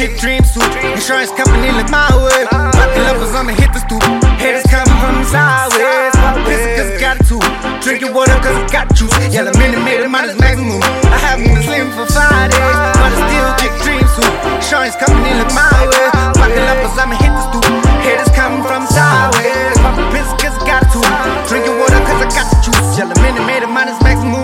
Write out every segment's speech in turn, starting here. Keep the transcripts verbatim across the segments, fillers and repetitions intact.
kick dream suit. Insurance company look my way. Buckle up cause I'ma hit the stoop. Haters coming from the sideways. Pop a piss cause I got it too. Drink your water cause I got juice. Yeah, the minute made it minus maximum. I haven't been slim for five days, but I still kick dream suit. Insurance company look my way. Buckle up cause I'ma hit the stoop. Haters coming from the sideways. Pop a piss cause I got it too. Drink your water cause I got the juice. Yeah, the minute made it minus maximum.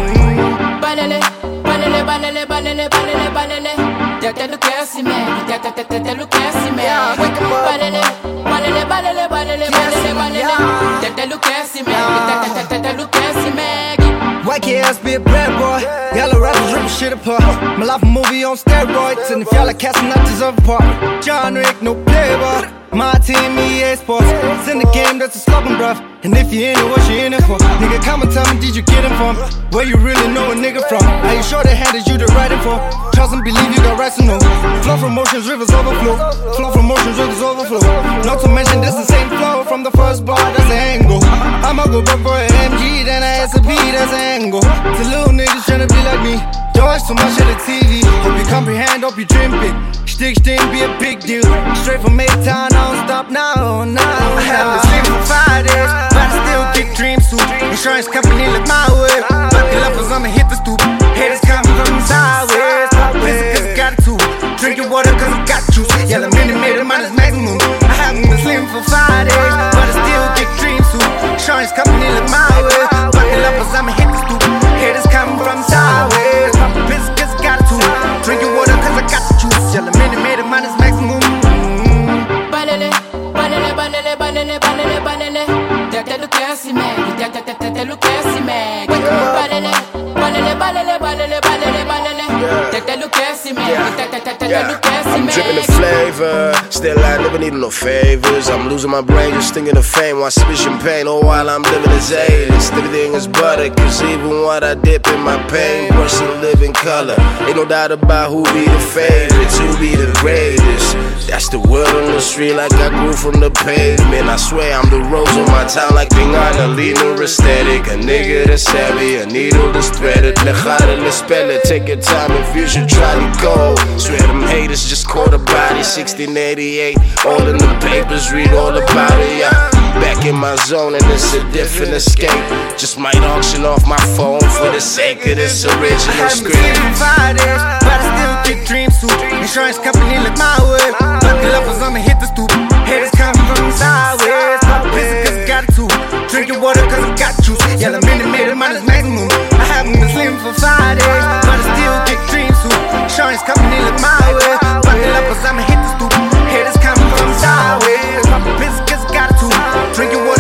Banele, banele, banele, banele, banele, banele. Tete Lucas, man. Tete, tete, tete Lucas, man. Banele, banele, banele, banele, banele, banele. Tete Lucas, man. Tete, tete, tete Lucas, man. White kids be a bad boy. Yellow rappers ripping shit apart. My life a movie on steroids, and if y'all like casting out deserve a part. John Rick, no playboy. My team, E A Sports. It's in the game, that's a slogan, bruv. And if you in it, what you in it for? Nigga, come and tell me, did you get him from? Where you really know a nigga from? Are you sure they handed you the writing for? Trust and believe you got rights to know. Flow from motions, rivers overflow. Flow from motions, rivers overflow. Not to mention this the same flow from the first bar, that's the angle. I'ma go back for an M G, then I S a B, that's an angle. The little niggas tryna be like me. Don't watch too much of the T V. Hope you comprehend, hope you dream big. Stick, stick, be a big deal. Straight from A-Town, I don't stop now, now. I haven't been sleeping for five days, but I still kick dream suit. Insurance company look my way. Buckle up cause I'ma hit the stoop. Haters coming from the sideways. Pop a piss cause I got it too. Drink your water cause I got juice. Yeah, the minute made it minus maximum. I haven't been sleeping for five days, but I still kick dream suit. Insurance company look my way. Buckle up cause I'ma hit the stoop. Haters coming from the sideways. Pop a piss cause I got it too. Drink your water cause I got the juice. Yeah, the minute made it minus maximum. Banele, banele, banele, banele, banele, banele. Tete Lucas, man. Tete, tete, tete Lucas, man. Banele, banele, banele, banele, banele, banele. Tete Lucas, man. Tete, tete, tete Lucas, man. I'm dripping the flavor, still I never needing no favors. I'm losing my brain just thinking of fame while spitting pain. Oh, while I'm living as A-list, everything is butter. Cause even what I dip in my pain, brush and live in color. Ain't no doubt about who be the favorites, who be the greatest. That's the word on the street like I grew from the pavement. I swear I'm the rose on my town like Pingana, leader aesthetic. A nigga that's savvy, a needle that's threaded. Lejada, let's spell it, take your time if you should try to go. Swear them haters just caught a body, sixteen eighty-eight. All in the papers, read all about it, yeah. Back in my zone and it's a different escape. Just might auction off my phone for the sake of this original screen. I haven't been sleeping for five days, but I still kick dream suit. Insurance company look my way. Buckle up cause I'ma hit the stoop. Haters coming from the sideways. Pop a piss cause I got it too. Drink your water cause I got juice. Yeah, the minute made it minus maximum. I haven't been sleeping for five days, but I still kick dream suit. Insurance company look my way. Buckle up cause I'ma hit the stoop. Haters coming from the sideways. Pop a piss cause I got it too. Drink your water